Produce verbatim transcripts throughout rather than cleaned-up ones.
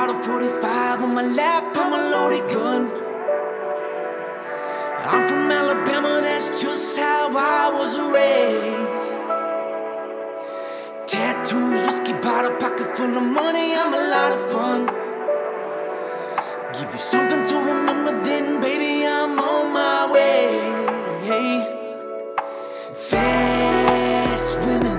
about a forty-five on my lap, I'm a loaded gun. I'm from Alabama, that's just how I was raised. Tattoos, whiskey bottle, pocket full of money, I'm a lot of fun. Give you something to remember, then baby, I'm on my way. Fast women,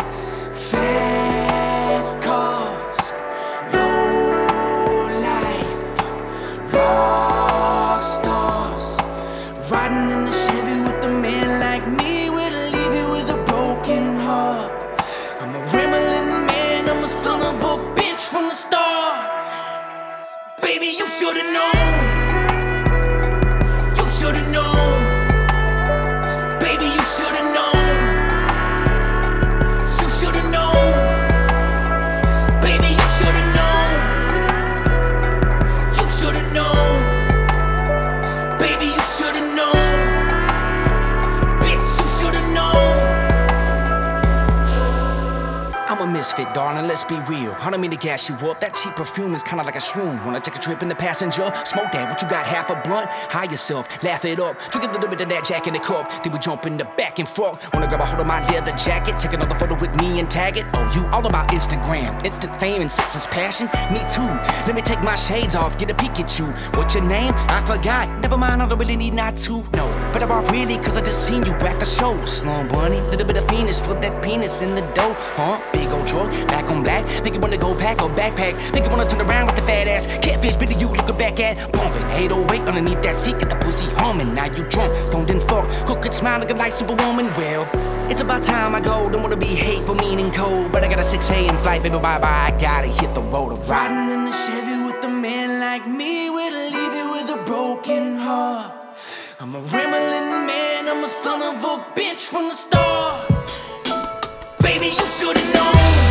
fast cars, low life, rock stars. Riding in the Chevy with a man like me would leave you with a broken heart. I'm a rambling man, I'm a son of a bitch from the start. Baby, you should've known. You should've known. Baby, you should've known. You should've known. Baby, you should've known. You should've known. Baby, you should've known. Bitch, you should've known. I'm a misfit, darling, let's be real. I don't mean to gas you up, that cheap perfume is kinda like a shroom. Wanna take a trip in the passenger? Smoke that, what you got, half a blunt? High yourself, laugh it up. Drink a little bit of that Jack in the cup. Then we jump in the back and forth. Wanna grab a hold of my leather jacket? Take another photo with me and tag it? Oh, you all about Instagram. Instant fame and sex is passion? Me too. Let me take my shades off, get a peek at you. What's your name? I forgot. Never mind, I don't really need not to know. Better off really, cause I just seen you at the show. Slum bunny, little bit of Venus for that penis in the dough. Huh? Big old truck, back on black. Think you wanna go pack or backpack. Think you wanna turn around with the fat ass. Catfish, bitty, you looking back at. Pumping, eight oh eight underneath that seat. Get the pussy humming. Now you drunk, don't then fuck. Cook it, smile, looking like Superwoman. Well, it's about time I go. Don't wanna be hateful, mean and cold. But I got a six a.m. flight, baby, bye bye. I gotta hit the road. Riding in the Chevy with a man like me would leave you with a broken heart. I'm a rambling man, I'm a son of a bitch from the start. Baby, you should've known.